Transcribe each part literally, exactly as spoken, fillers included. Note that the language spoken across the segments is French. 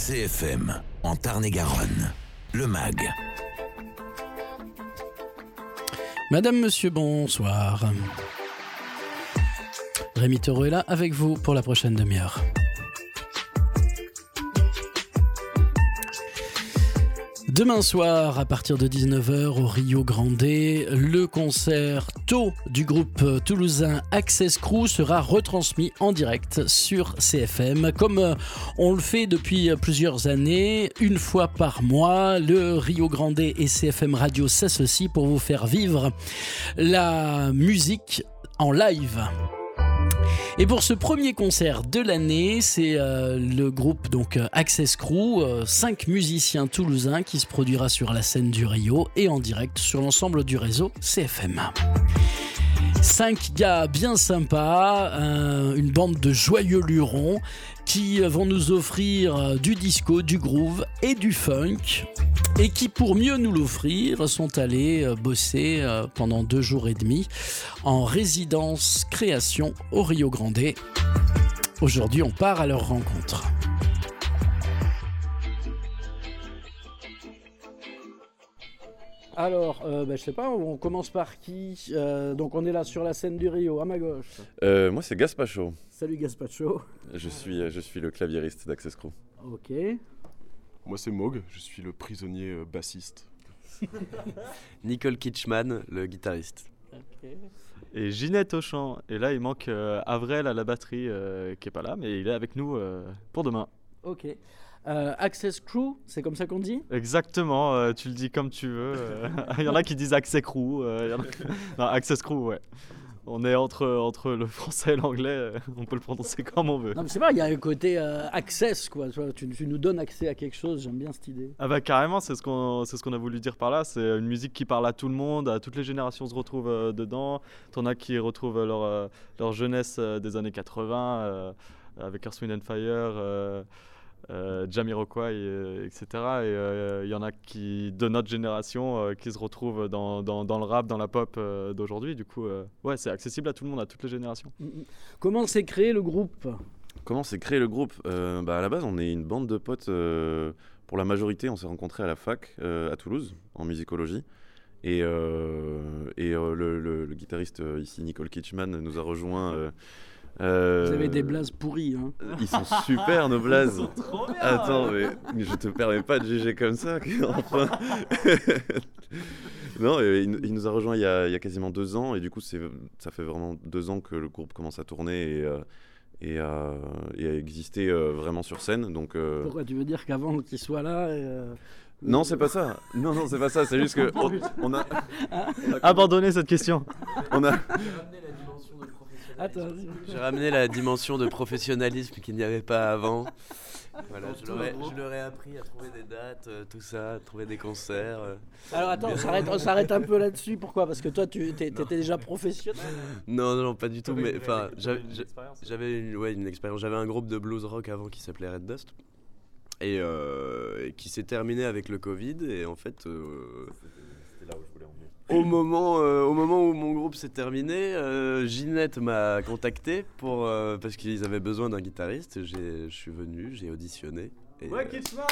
C F M, en Tarn-et-Garonne, le M A G. Madame, monsieur, bonsoir. Rémi Taureau est là avec vous pour la prochaine demi-heure. Demain soir, à partir de dix-neuf heures, au Rio Grande, le concert Tôt du groupe toulousain Access Crew sera retransmis en direct sur C F M. Comme on le fait depuis plusieurs années, une fois par mois, le Rio Grande et C F M Radio s'associent pour vous faire vivre la musique en live. Et pour ce premier concert de l'année, c'est euh, le groupe donc Access Crew, euh, cinq musiciens toulousains qui se produira sur la scène du Rio et en direct sur l'ensemble du réseau C F M. Cinq gars bien sympas, euh, une bande de joyeux lurons qui vont nous offrir du disco, du groove et du funk. Et qui, pour mieux nous l'offrir, sont allés bosser pendant deux jours et demi en résidence création au Rio Grande. Aujourd'hui, on part à leur rencontre. Alors, euh, bah, je sais pas, on commence par qui euh, Donc on est là sur la scène du Rio, à ma gauche. Euh, moi c'est Gaspacho. Salut Gaspacho. Je suis, je suis le claviériste d'Access Crew. Ok. Moi c'est Maug, je suis le prisonnier euh, bassiste. Nicole Kitschman, le guitariste. Okay. Et Ginette au chant. Et là il manque euh, Avril à la batterie euh, qui est pas là, mais il est avec nous euh, pour demain. Ok. Euh, Access Crew, c'est comme ça qu'on dit ? Exactement, euh, tu le dis comme tu veux. Euh, il y en a qui disent Access Crew. Euh, y en a... non, Access Crew, ouais. On est entre, entre le français et l'anglais, euh, on peut le prononcer comme on veut. Non mais c'est vrai, il y a un côté euh, access quoi, tu, vois, tu, tu nous donnes accès à quelque chose, j'aime bien cette idée. Ah bah carrément, c'est ce qu'on, c'est ce qu'on a voulu dire par là, c'est une musique qui parle à tout le monde, à toutes les générations se retrouvent euh, dedans. T'en as qui retrouvent leur, euh, leur jeunesse euh, des années quatre-vingts, euh, avec Earth, Wind and Fire, euh, Euh, Jamiroquai, et, etc. Et il euh, y en a qui, de notre génération euh, qui se retrouvent dans, dans, dans le rap, dans la pop euh, d'aujourd'hui. Du coup, euh, ouais, c'est accessible à tout le monde, à toutes les générations. Comment s'est créé le groupe ? Comment s'est créé le groupe ? euh, bah, À la base, on est une bande de potes. Euh, pour la majorité, on s'est rencontrés à la fac euh, à Toulouse, en musicologie. Et, euh, et euh, le, le, le guitariste euh, ici, Nicole Kitschman, nous a rejoint... Euh, Euh, Vous avez des blazes pourris, hein. Ils sont super nos blazes. Trop bien. Attends, mais, mais je te permets pas de juger comme ça. Enfin. Non, il, il nous a rejoint il y a, il y a quasiment deux ans et du coup c'est, ça fait vraiment deux ans que le groupe commence à tourner et, euh, et, à, et à exister euh, vraiment sur scène. Donc, euh... Pourquoi tu veux dire qu'avant qu'il soit là euh... Non, c'est pas ça. Non, non, c'est pas ça. C'est juste que on, on a, on a abandonné cette question. On a. Attends, j'ai ramené la dimension de professionnalisme qu'il n'y avait pas avant. Voilà, je, leur ai, je leur ai appris à trouver des dates, euh, tout ça, à trouver des concerts. Euh. Alors attends, on s'arrête, on s'arrête un peu là-dessus. Pourquoi ? Parce que toi, tu t'es, t'étais déjà professionnel. Non, non, non, pas du tout. Mais enfin, j'avais, j'avais une, ouais, une expérience. J'avais un groupe de blues rock avant qui s'appelait Red Dust et, euh, et qui s'est terminé avec le Covid. Et en fait. Euh, C'était là où je voulais en venir. Au moment, euh, au moment où mon groupe s'est terminé, euh, Ginette m'a contacté pour, euh, parce qu'ils avaient besoin d'un guitariste. J'ai, je suis venu, j'ai auditionné. Et, ouais, Kitschman.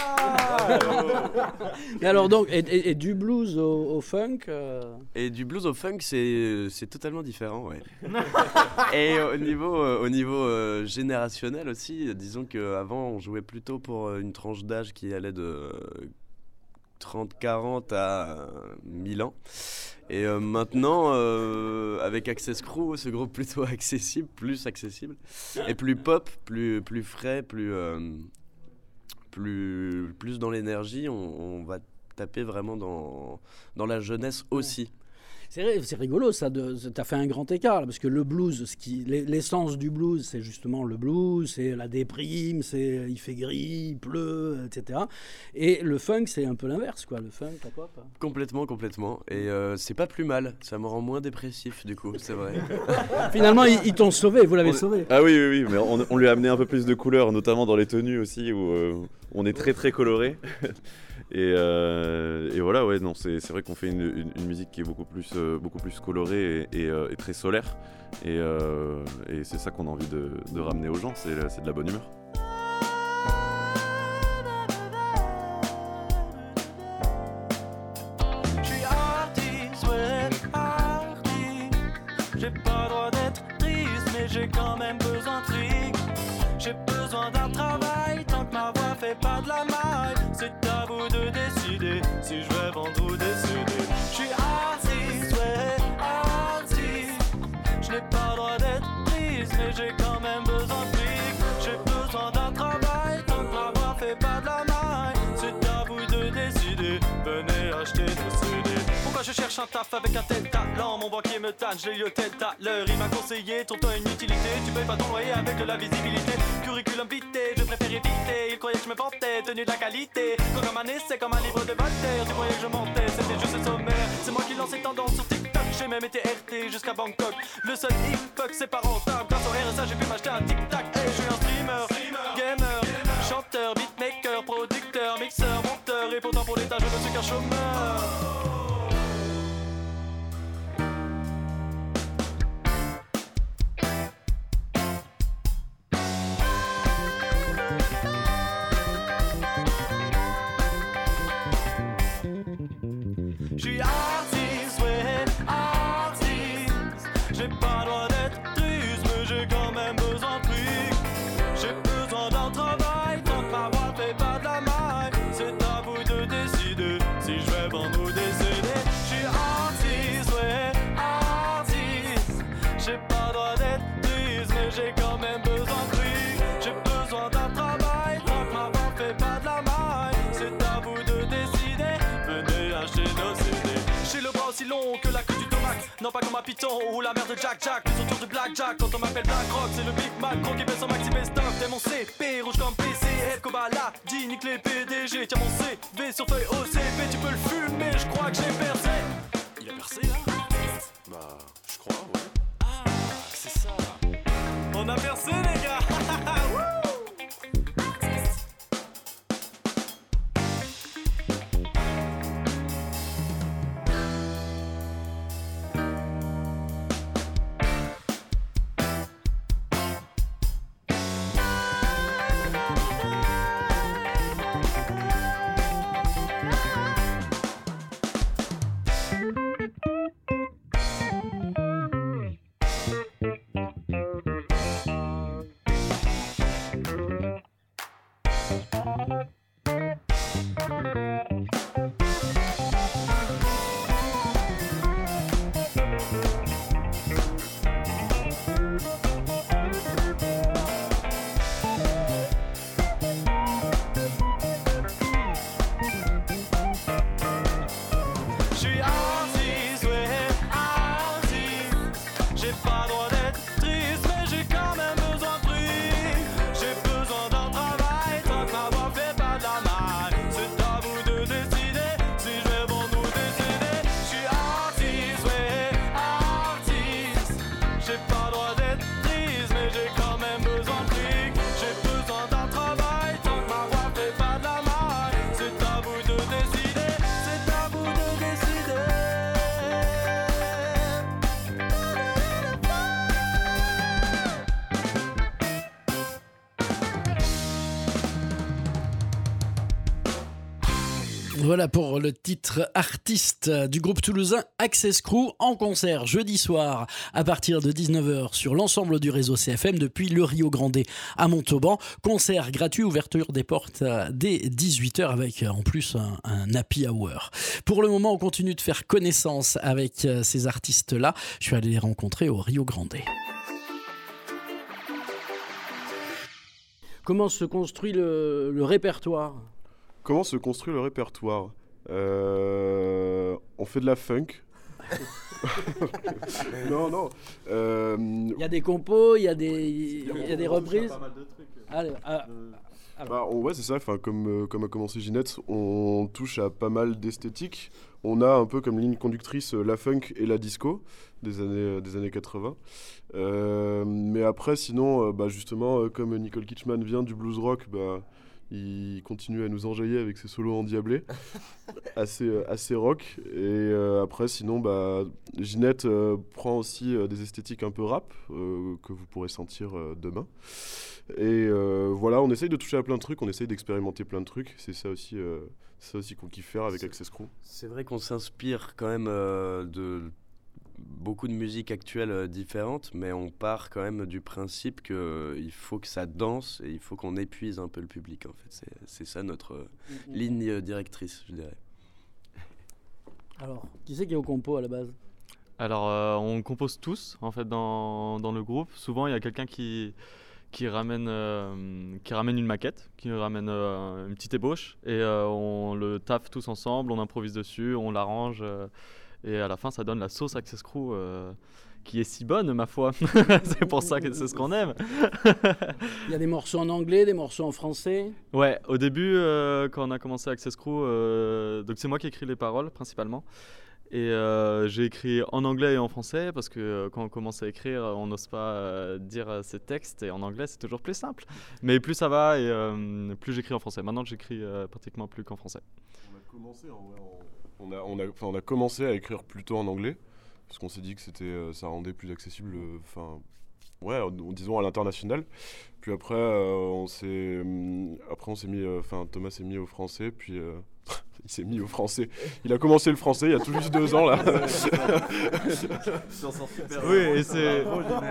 Mais alors donc, et, et, et du blues au, au funk euh... Et du blues au funk, c'est, c'est totalement différent, ouais. Et au niveau, euh, au niveau euh, générationnel aussi, disons qu'avant on jouait plutôt pour une tranche d'âge qui allait de... Euh, trente quarante à mille ans. Et euh, maintenant, euh, avec Access Crew, ce groupe plutôt accessible, plus accessible, et plus pop, plus, plus frais, plus, euh, plus, plus dans l'énergie, on, on va taper vraiment dans, dans la jeunesse aussi. C'est, c'est rigolo ça, de, t'as fait un grand écart là, parce que le blues, ce qui, l'essence du blues, c'est justement le blues, c'est la déprime, c'est il fait gris, il pleut, et cetera. Et le funk, c'est un peu l'inverse, quoi. Le funk, la pop. Complètement, complètement. Et euh, c'est pas plus mal. Ça me rend moins dépressif, du coup, c'est vrai. Finalement, ils, ils t'ont sauvé, vous l'avez on sauvé. Ah oui, oui, oui, mais on, on lui a amené un peu plus de couleurs, notamment dans les tenues aussi, où euh, on est très très coloré. Et, euh, et voilà, ouais, non, c'est, c'est vrai qu'on fait une, une, une musique qui est beaucoup plus, euh, beaucoup plus colorée et, et, euh, et très solaire. Et, euh, et c'est ça qu'on a envie de, de ramener aux gens, c'est, c'est de la bonne humeur. besoin d'un travail, tant que ma voix fait pas de la maille. C'est à vous de décider si je vais vendre ou décider. Je suis artiste, ouais, artiste. Je n'ai pas le droit d'être triste, mais j'ai quand même besoin de fric. J'ai besoin d'un travail, tant que ma voix fait pas de la maille. C'est à vous de décider, venez acheter nos C D. Pourquoi je cherche un taf avec un tel talent? Mon banquier me tanne, je l'ai eu au tel à l'heure. Il m'a conseillé, trouve-toi une utilité. Tu payes pas ton loyer avec de la visibilité. Curriculum vitae, je préfère éviter. Il croyait que je me vantais, tenu de la qualité. Quand comme un essai, comme un livre de Voltaire. Tu croyais que je mentais, c'était juste le sommaire. C'est moi qui lance les tendances sur TikTok. J'ai même été R T jusqu'à Bangkok. Le seul hic-fuck, c'est pas rentable. Grâce au R S A, j'ai pu m'acheter un tic-tac. Hey, je suis un streamer, gamer, chanteur, beatmaker, producteur, mixeur, monteur. Et pourtant pour l'état, je ne suis qu'un chômeur. J'suis artiste, ouais, artiste. J'ai pas le droit d'être triste, mais j'ai quand même besoin de fric. J'ai besoin d'un travail, tant que ma voix fait pas de la maille. C'est à vous de décider si je vais vendre ou décéder. J'suis artiste, ouais, artiste. J'ai pas le droit d'être triste, mais j'ai quand même besoin de fric. J'ai besoin d'un travail, tant que ma voix fait pas de la maille. C'est à vous de décider, venez acheter nos C D. J'ai le bras aussi long que la queue du tomac. Non pas comme un python ou la mère de Jack Jack. Plus autour de Blackjack quand on m'appelle Black Rock. C'est le Big Mac, gros qui fait son maxi best-of. T'es mon C P, rouge comme P C. F Kobala, dit nique les P D G. Tiens mon C V sur feuille O C P. Tu peux le fumer, je crois que j'ai percé. Il a percé là? Bah, je crois, ouais. Ah, c'est ça. On a percé les gars. Voilà pour le titre artiste du groupe toulousain Access Crew en concert jeudi soir à partir de dix-neuf heures sur l'ensemble du réseau C F M depuis le Rio Grande à Montauban. Concert gratuit, ouverture des portes dès dix-huit heures avec en plus un, un happy hour. Pour le moment, on continue de faire connaissance avec ces artistes-là. Je suis allé les rencontrer au Rio Grande. Comment se construit le, le répertoire ? Comment se construit le répertoire ? euh, On fait de la funk. non, non. Euh... Il y a des compos, il y a des, il y a des reprises. Pas mal de trucs. Allez, ah, bah, on, ouais, c'est ça. Enfin, comme, euh, comme a commencé Ginette, on touche à pas mal d'esthétiques. On a un peu comme ligne conductrice euh, la funk et la disco des années, euh, des années quatre-vingts. Euh, mais après, sinon, euh, bah, justement, euh, comme Nicole Kitschman vient du blues rock, bah, il continue à nous enjailler avec ses solos endiablés, assez, euh, assez rock. Et euh, après, sinon, bah, Ginette euh, prend aussi euh, des esthétiques un peu rap, euh, que vous pourrez sentir euh, demain. Et euh, voilà, on essaye de toucher à plein de trucs, on essaye d'expérimenter plein de trucs. C'est ça aussi, euh, c'est ça aussi qu'on kiffe faire avec Access Crew. C'est vrai qu'on s'inspire quand même euh, de... beaucoup de musiques actuelles euh, différentes, mais on part quand même du principe qu'il euh, faut que ça danse et il faut qu'on épuise un peu le public. En fait, c'est, c'est ça notre euh, mm-hmm. ligne directrice, je dirais. Alors, qui c'est qui est au compo à la base ? Alors, euh, on compose tous en fait dans, dans le groupe. Souvent, il y a quelqu'un qui qui ramène euh, qui ramène une maquette, qui ramène euh, une petite ébauche et euh, on le taffe tous ensemble, on improvise dessus, on l'arrange euh, et à la fin, ça donne la sauce Access Crew euh, qui est si bonne, ma foi. C'est pour ça que c'est ce qu'on aime. Il y a des morceaux en anglais, des morceaux en français. Ouais, au début, euh, quand on a commencé Access Crew, euh, donc c'est moi qui écris les paroles principalement. Et euh, j'ai écrit en anglais et en français parce que euh, quand on commence à écrire, on n'ose pas euh, dire euh, ses textes et en anglais c'est toujours plus simple. Mais plus ça va et euh, plus j'écris en français. Maintenant j'écris euh, pratiquement plus qu'en français. On a commencé, en vrai, on, on, a, on, a, on a commencé à écrire plutôt en anglais parce qu'on s'est dit que c'était, euh, ça rendait plus accessible, enfin, euh, ouais, disons à l'international. Puis après, euh, on s'est, après on s'est mis, enfin Thomas s'est mis au français, puis. Euh, Il s'est mis au français. Il a commencé le français il y a tout juste deux ans là. Oui, et c'est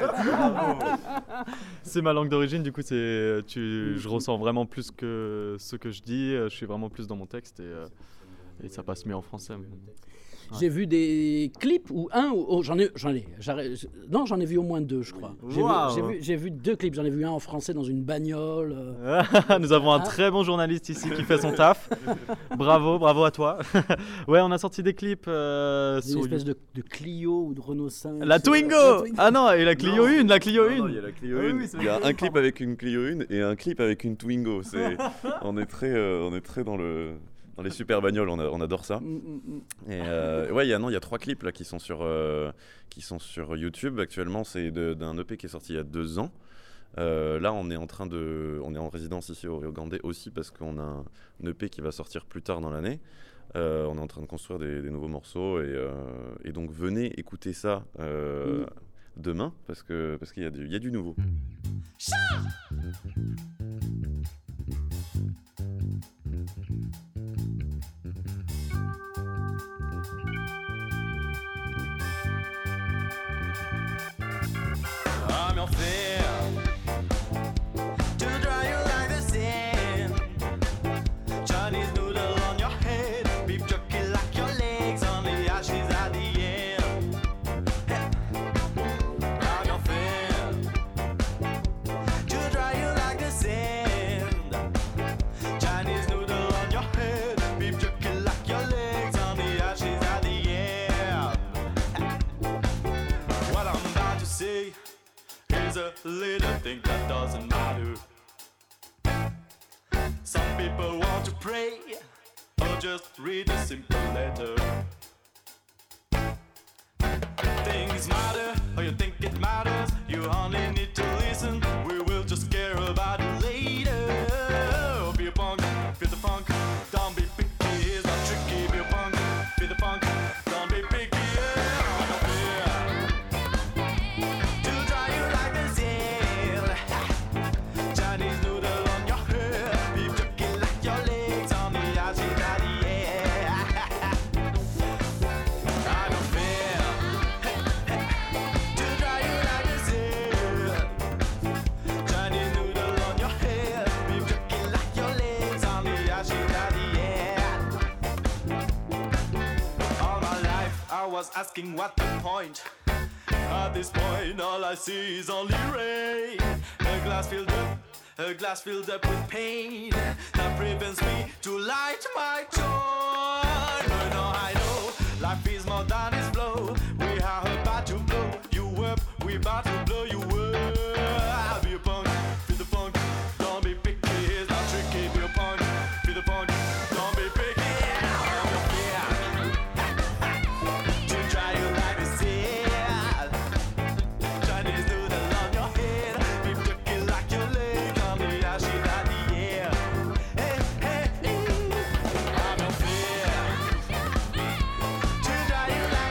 c'est ma langue d'origine. Du coup, c'est tu, je ressens vraiment plus que ce que je dis. Je suis vraiment plus dans mon texte et, et ça passe mieux en français. J'ai vu des clips ou un, ou, oh, j'en ai, j'en ai, non, j'en ai vu au moins deux, je crois. J'ai, wow. vu, j'ai, vu, j'ai vu deux clips, j'en ai vu un en français dans une bagnole. Euh... Nous avons un très bon journaliste ici qui fait son taf. Bravo, bravo à toi. Ouais, on a sorti des clips. Euh, une espèce de, de Clio ou de Renault cinq. La Twingo, la Twingo. Ah non, et la Clio non. un, la Clio non, un. Non, il y a la Clio un. Oui, il y a un clip avec une Clio un et un clip avec une Twingo. C'est, on est très, euh, on est très dans le. Dans les super bagnoles, on, a, on adore ça. Mm, mm, mm. Et euh, ouais, il y a non, il y a trois clips là qui sont sur euh, qui sont sur YouTube actuellement. C'est de, d'un E P qui est sorti il y a deux ans. Euh, là, on est en train de, on est en résidence ici au Rio Grande aussi parce qu'on a un E P qui va sortir plus tard dans l'année. Euh, on est en train de construire des, des nouveaux morceaux et, euh, et donc venez écouter ça euh, mm. demain parce que parce qu'il y a du, il y a du nouveau. I'm your fear to dry you like the sand. Chinese noodle on your head, beef jerky like your legs on the ashes at the end. I'm your fear to dry you like the sand. Chinese noodle on your head, beef jerky like your legs on the ashes at the end. What I'm about to say is a little thing that doesn't matter. Some people want to pray or just read a simple letter. Things matter, or you think it matters. You only need to listen. We will just care about it later. Be a punk, feel the funk. Don't be picky, it's not tricky. Be a punk, feel the funk. Don't be picky. Asking what the point. At this point, all I see is only rain. A glass filled up, a glass filled up with pain that prevents me to light my joy. But now I know life is more than its flow. We are about to blow you up. We about to blow you up. Be a punk, feel the funk. Don't be picky, it's not tricky. Be a punk, feel the funk. Don't be picky. To dry you like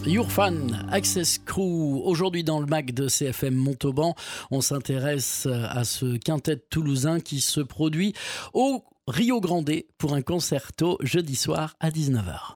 Your Fan, Access Crew. Aujourd'hui dans le mag de C F M Montauban, on s'intéresse à ce quintet toulousain qui se produit au Rio Grande pour un concerto jeudi soir à dix-neuf heures.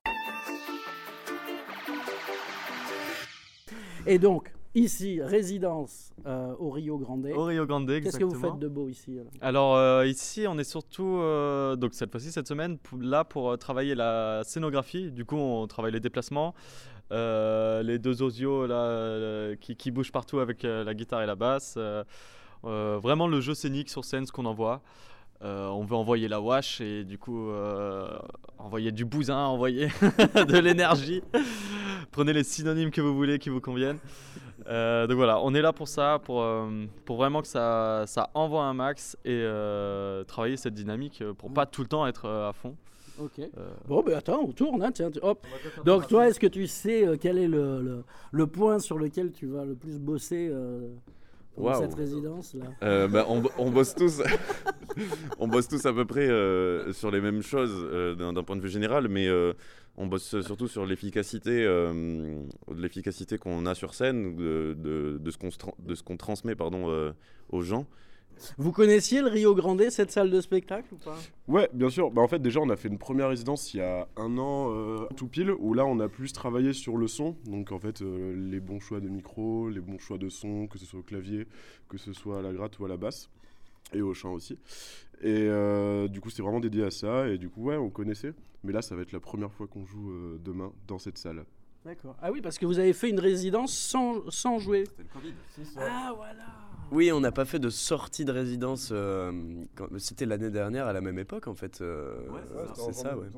Et donc, ici, résidence euh, au Rio Grande. Au Rio Grande, exactement. Qu'est-ce que vous faites de beau ici alors, alors euh, ici, on est surtout, euh, donc cette fois-ci, cette semaine, pour, là pour euh, travailler la scénographie. Du coup, on travaille les déplacements, euh, les deux osios là, euh, qui, qui bougent partout avec euh, la guitare et la basse. Euh, euh, vraiment le jeu scénique sur scène, ce qu'on envoie. Euh, on veut envoyer la wash et du coup euh, envoyer du bousin, envoyer de l'énergie. Prenez les synonymes que vous voulez qui vous conviennent. Euh, donc voilà, on est là pour ça, pour, euh, pour vraiment que ça, ça envoie un max et euh, travailler cette dynamique pour pas tout le temps être euh, à fond. Ok. Euh, Bon, ben attends, on tourne. Hein, tiens, tu- hop. Donc, toi, est-ce que tu sais euh, quel est le, le, le point sur lequel tu vas le plus bosser euh, dans Waouh. cette résidence-là? Euh, bah, on, on bosse tous, on bosse tous à peu près euh, sur les mêmes choses euh, d'un, d'un point de vue général, mais euh, on bosse surtout sur l'efficacité, euh, de l'efficacité qu'on a sur scène, de, de, de ce qu'on, se tra- de ce qu'on transmet pardon, euh, aux gens. Vous connaissiez le Rio Grande, cette salle de spectacle ou pas? Ouais, bien sûr. Bah, en fait, déjà, on a fait une première résidence il y a un an, euh, tout pile, où là, on a plus travaillé sur le son. Donc, en fait, euh, les bons choix de micro, les bons choix de son, que ce soit au clavier, que ce soit à la gratte ou à la basse, et au chant aussi. Et euh, du coup, c'est vraiment dédié à ça. Et du coup, ouais, on connaissait. Mais là, ça va être la première fois qu'on joue euh, demain dans cette salle. D'accord. Ah oui, parce que vous avez fait une résidence sans, sans jouer. C'était le Covid. Ah, voilà. Oui, on n'a pas fait de sortie de résidence. euh, quand- C'était l'année dernière à la même époque en fait. euh, c'est ça, ouais.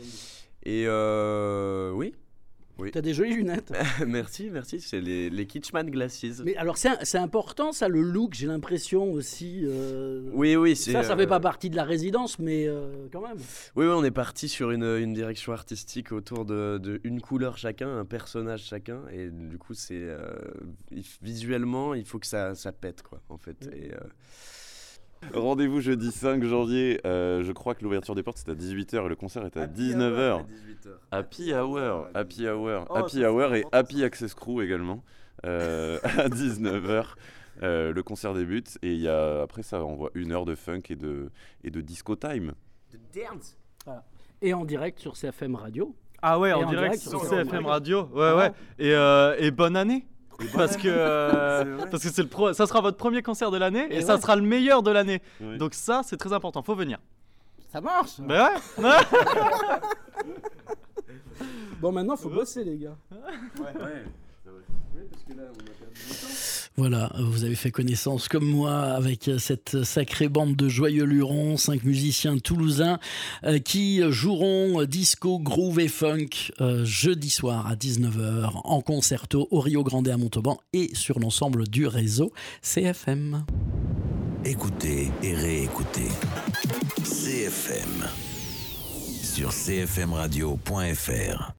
Et euh, oui, T'as des jolies lunettes. merci, merci. C'est les, les Kitschman Glasses. Mais alors, c'est, un- c'est important, ça, le look, j'ai l'impression aussi. euh, Oui, oui, c'est. Ça, ça euh, fait pas partie de la résidence, mais euh, quand même. Oui, oui, on est parti sur une, une direction artistique autour de, de une couleur chacun, un personnage chacun, et du coup, c'est euh, il- visuellement, il faut que ça, ça pète, quoi, en fait. Et, euh, Rendez-vous jeudi cinq janvier, euh, je crois que l'ouverture des portes c'est à dix-huit heures et le concert est à dix-neuf heures. Happy Hour, Happy Hour, Oh, Happy ça, Hour c'est et Happy Access Crew également euh, à dix-neuf heures. Euh, le concert débute et il y a, après ça envoie une heure de funk et de, et de disco time. Et en direct sur C F M Radio. Ah ouais, Et en, en direct, direct sur sur C F M Radio. Ouais, ouais. Et, euh, et bonne année. Parce que, euh, parce que c'est le pro- ça sera votre premier concert de l'année et, Et ça ouais. sera le meilleur de l'année. Oui. Donc ça, c'est très important. Faut venir. Ça marche. Ben ouais. Bon, maintenant, faut bosser, les gars. Voilà, vous avez fait connaissance comme moi avec cette sacrée bande de joyeux lurons, cinq musiciens toulousains euh, qui joueront disco, groove et funk euh, jeudi soir à dix-neuf heures en concerto au Rio Grande à Montauban et sur l'ensemble du réseau C F M. Écoutez et réécoutez. C F M sur c f m radio point f r.